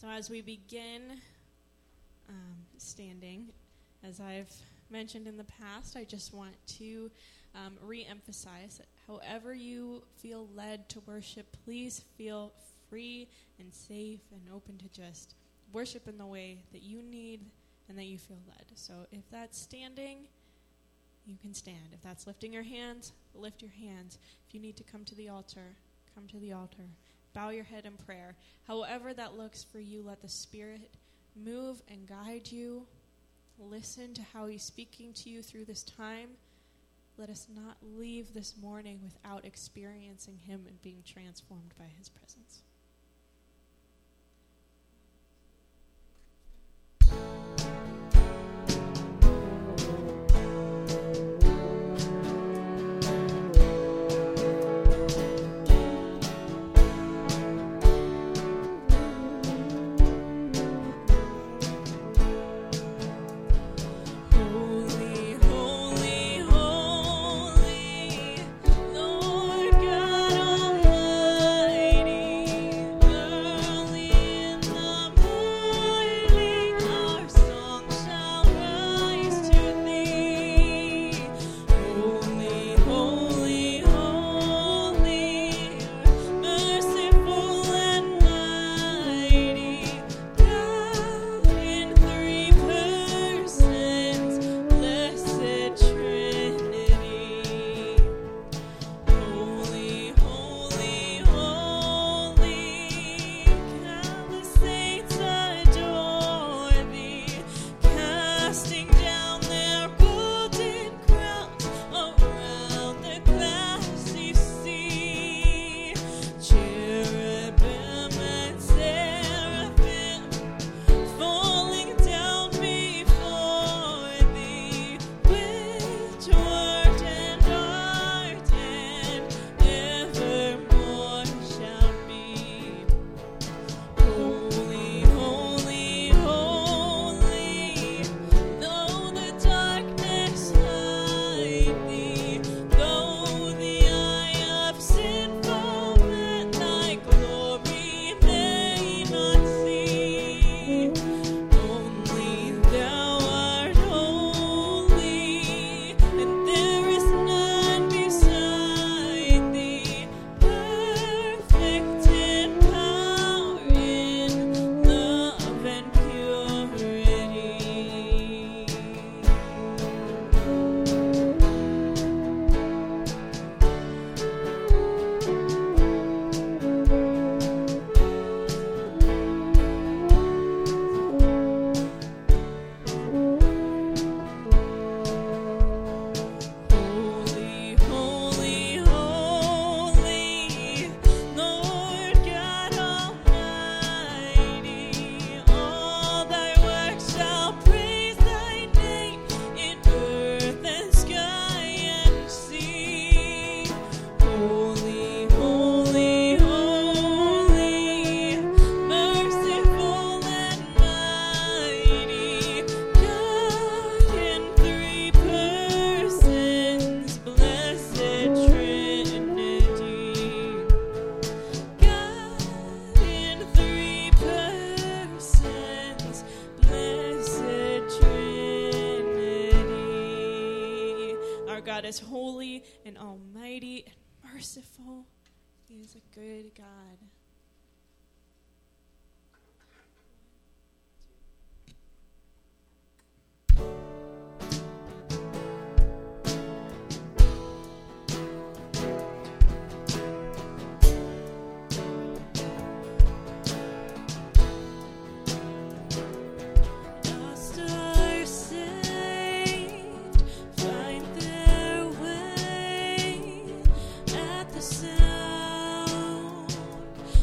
So as we begin standing, as I've mentioned in the past, I just want to re-emphasize that however you feel led to worship, please feel free and safe and open to just worship in the way that you need and that you feel led. So if that's standing, you can stand. If that's lifting your hands, lift your hands. If you need to come to the altar, come to the altar. Bow your head in prayer. However that looks for you, let the Spirit move and guide you. Listen to how he's speaking to you through this time. Let us not leave this morning without experiencing him and being transformed by his presence. God is holy and almighty and merciful. He is a good God. Sound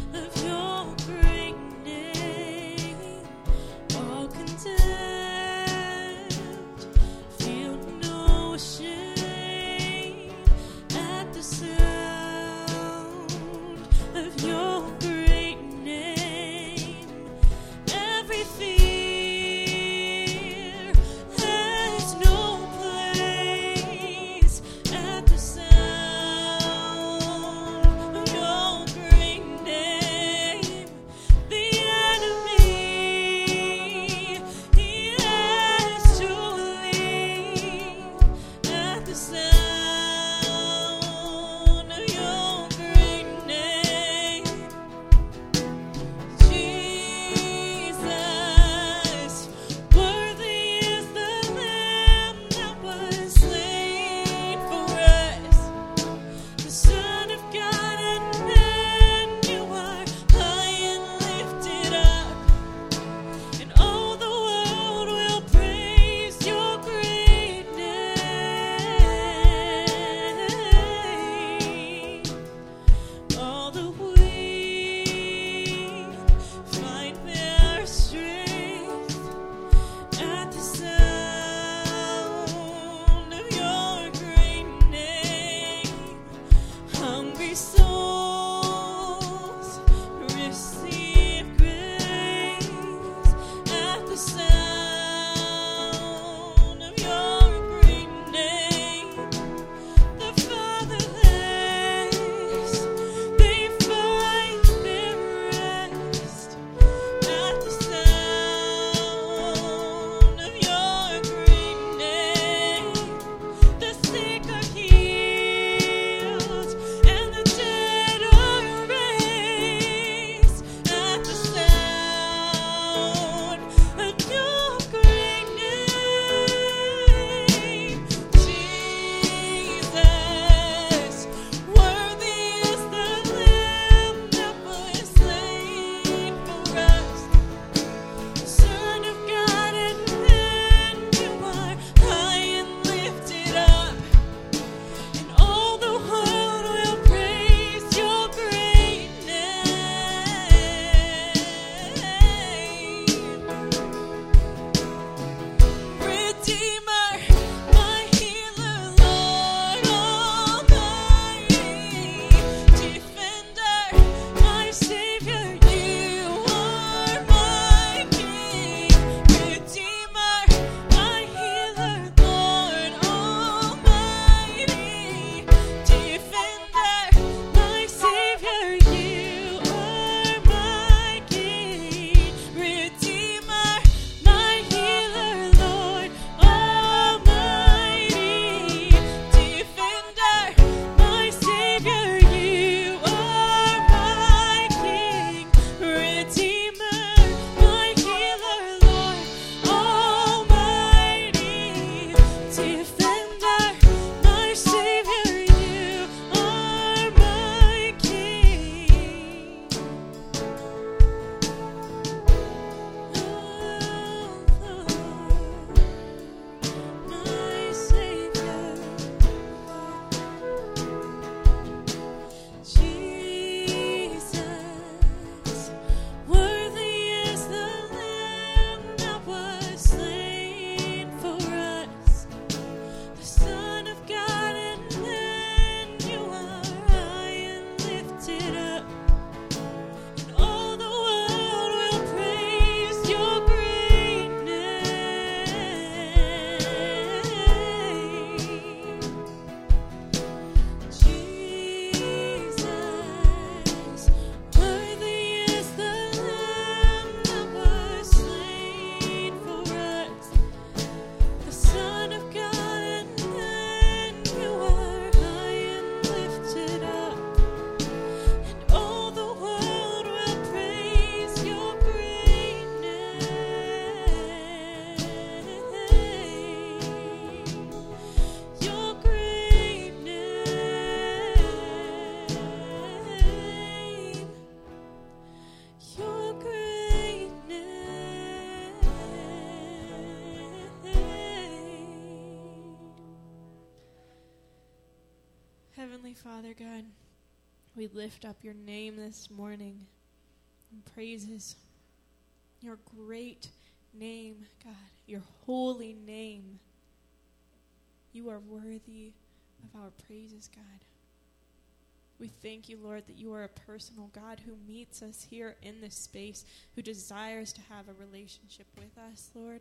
Heavenly Father, God, we lift up your name this morning and praises your great name, God, your holy name. You are worthy of our praises, God. We thank you, Lord, that you are a personal God who meets us here in this space, who desires to have a relationship with us, Lord.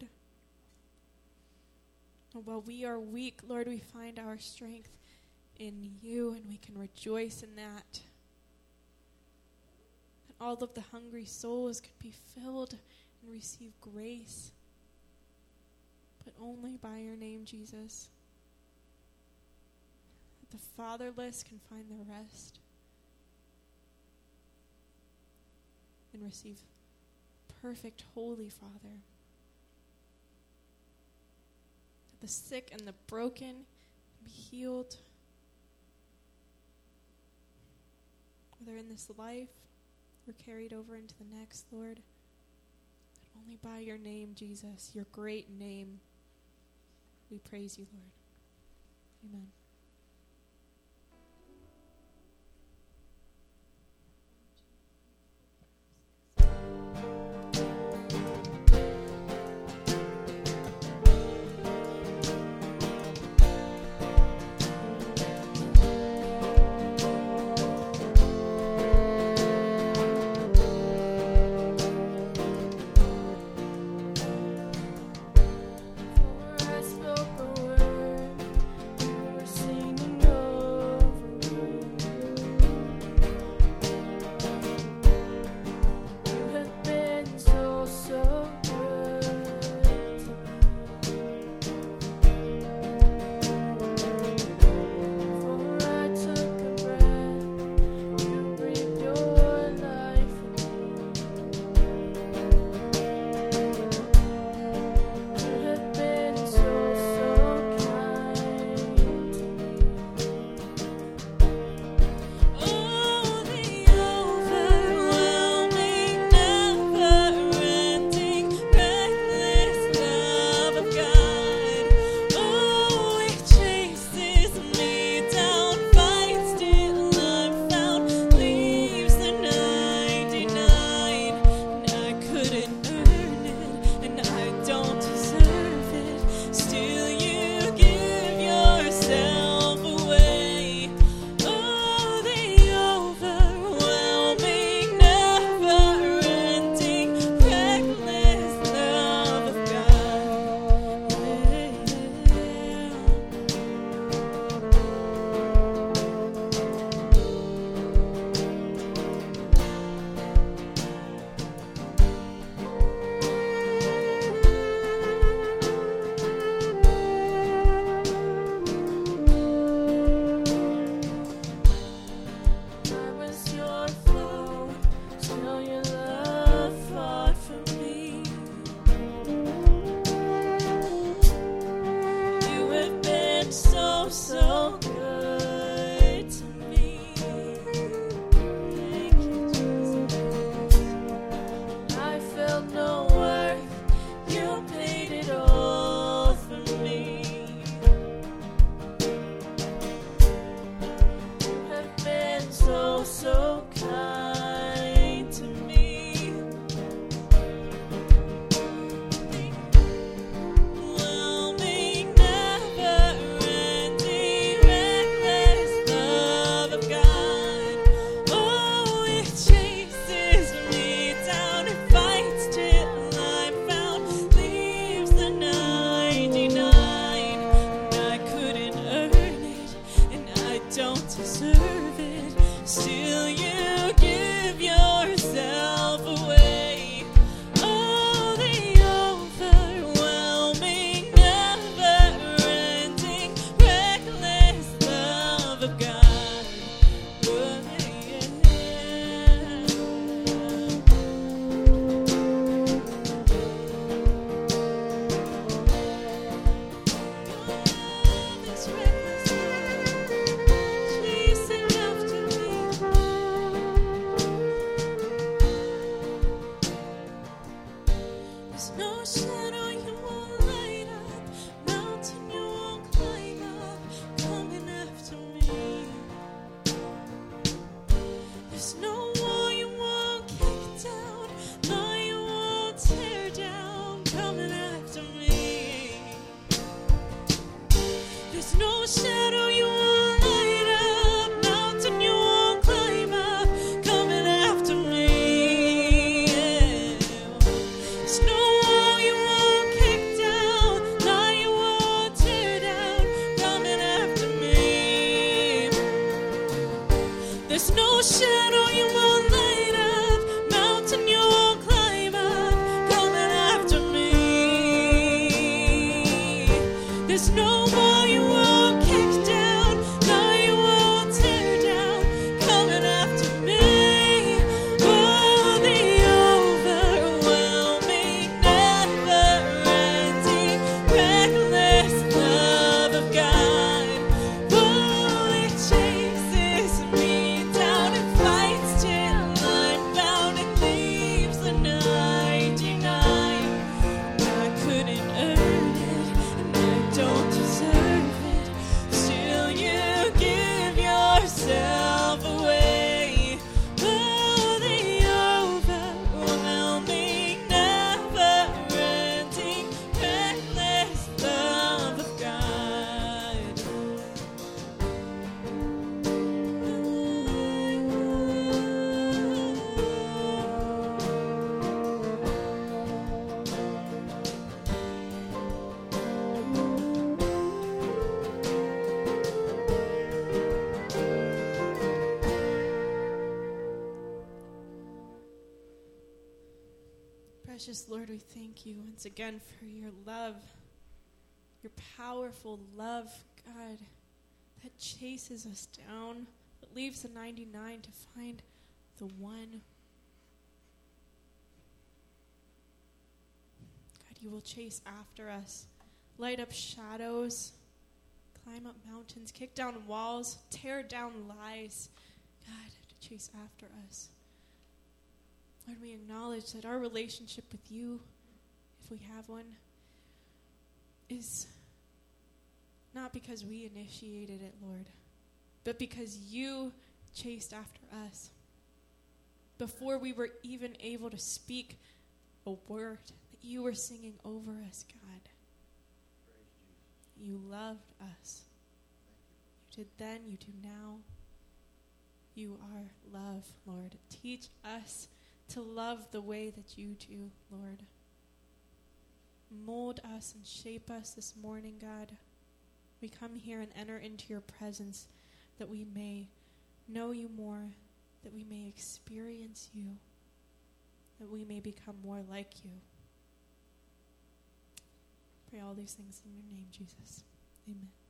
And while we are weak, Lord, we find our strength in you, and we can rejoice in that. And all of the hungry souls could be filled and receive grace, but only by your name, Jesus. That the fatherless can find their rest and receive perfect, holy Father. That the sick and the broken be healed, whether in this life or carried over into the next, Lord. That only by your name, Jesus, your great name, we praise you, Lord. Amen. Precious Lord, we thank you once again for your love, your powerful love, God, that chases us down, that leaves the 99 to find the one. God, you will chase after us, light up shadows, climb up mountains, kick down walls, tear down lies, God, to chase after us. Lord, we acknowledge that our relationship with you, if we have one, is not because we initiated it, Lord, but because you chased after us. Before we were even able to speak a word, that you were singing over us, God. You loved us. You did then, you do now. You are love, Lord. Teach us to love the way that you do, Lord. Mold us and shape us this morning, God. We come here and enter into your presence that we may know you more, that we may experience you, that we may become more like you. Pray all these things in your name, Jesus. Amen.